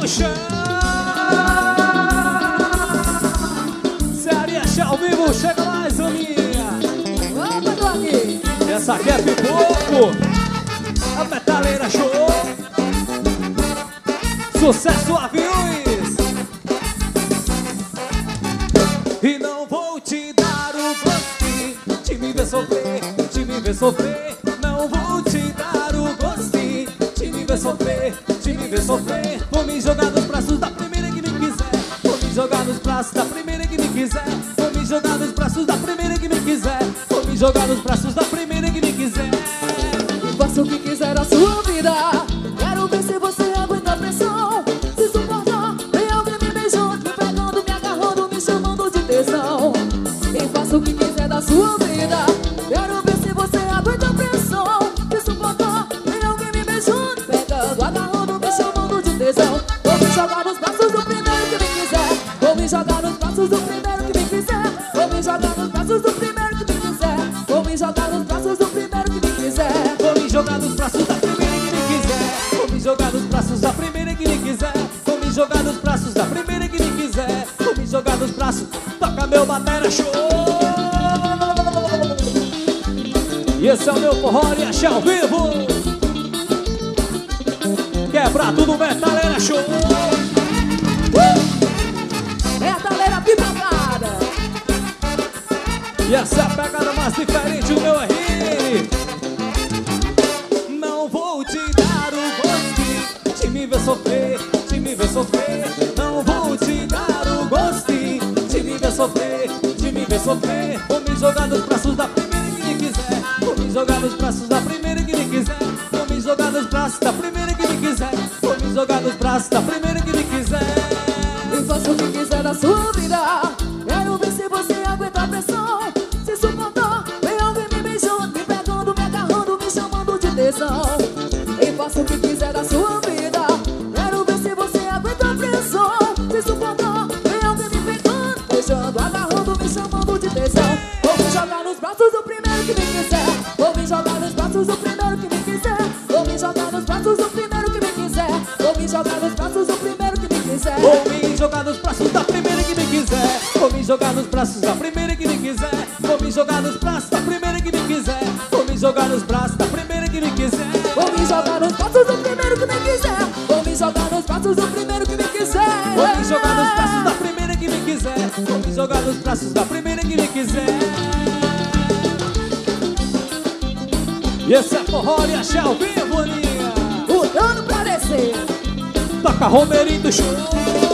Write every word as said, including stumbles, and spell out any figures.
no chão. Cearia ao vivo, chega mais, Aninha. Opa, tô aqui. Essa aqui é Pipoco, a Metaleira Show. Sucesso, aviões. E não vou te dar o gostinho de me ver sofrer, de me ver sofrer. Não vou te dar o gostinho de me ver sofrer, de me ver sofrer. Vou me jogar nos braços da primeira que me quiser. Vou me jogar nos braços da primeira que me quiser. Vou me jogar nos braços da primeira que me quiser. Vou me jogar nos braços da primeira que me quiser. Faça o que quiser a sua vida. Quero ver se você aguenta a pressão. Se suportar, vem alguém me beijando, me pegando, me agarrando, me chamando de tesão. E faça o que quiser da sua vida. Quero ver se você aguenta a pressão. Se suportar, vem alguém me beijando, me pegando, agarrando, me chamando de tesão. Vou me jogar nos braços do primeiro que me quiser. Vou me jogar nos braços do primeiro que me quiser. Vou me jogar nos braços do primeiro que me quiser. Vou me jogar nos braços do primeiro que me quiser. Vou me jogar nos braços da primeira que me quiser. Vou me jogar nos braços da primeira que me quiser. Vou me jogar nos braços da primeira que me quiser. Vou me jogar nos braços, toca meu Batera Show. E esse é o meu forró e axé ao vivo. Quebra tudo, Metaleira Show. Metaleira pipocada. E essa é a pegada mais diferente do meu R N. Não vou te dar o gostinho de me ver sofrer, de me ver sofrer. Não vou te dar o gostinho de me ver sofrer, de me ver sofrer. Vou me jogar nos braços da primeira que me quiser. Vou me jogar nos braços da primeira que me quiser. Vou me jogar nos braços da primeira que me quiser. Vou me jogar nos braços da primeira que me quiser. E faça o que quiser da sua vida. Quero ver se você aguenta a pressão. Se suportar, vem alguém me beijando, me pegando, me agarrando, me chamando de tesão. E faça o que quiser da sua vida. Quero ver se você aguenta a pressão. Se suportar, vem alguém me pegando, beijando, agarrando, me chamando de tesão. Vou me jogar nos braços do primeiro que me quiser. Vou me jogar nos braços do primeiro que me quiser. Vou me jogar nos braços do primeiro que me quiser. Vou me jogar nos braços do primeiro que me quiser. Vou me jogar nos braços da primeira que me quiser. Vou me jogar nos braços da primeira que me quiser. Vou me jogar nos braços da primeira que me quiser. Vou me jogar nos braços da primeira que me quiser. Vou me jogar nos braços do primeiro que me quiser. Vou me jogar nos braços do primeiro que me quiser. Vou me jogar nos braços da primeira que me quiser. Vou me jogar nos braços da primeira que me quiser. E esse é forró e axé ao vivo, Aninha. O dano pra descer. Toca Romerinho do Show.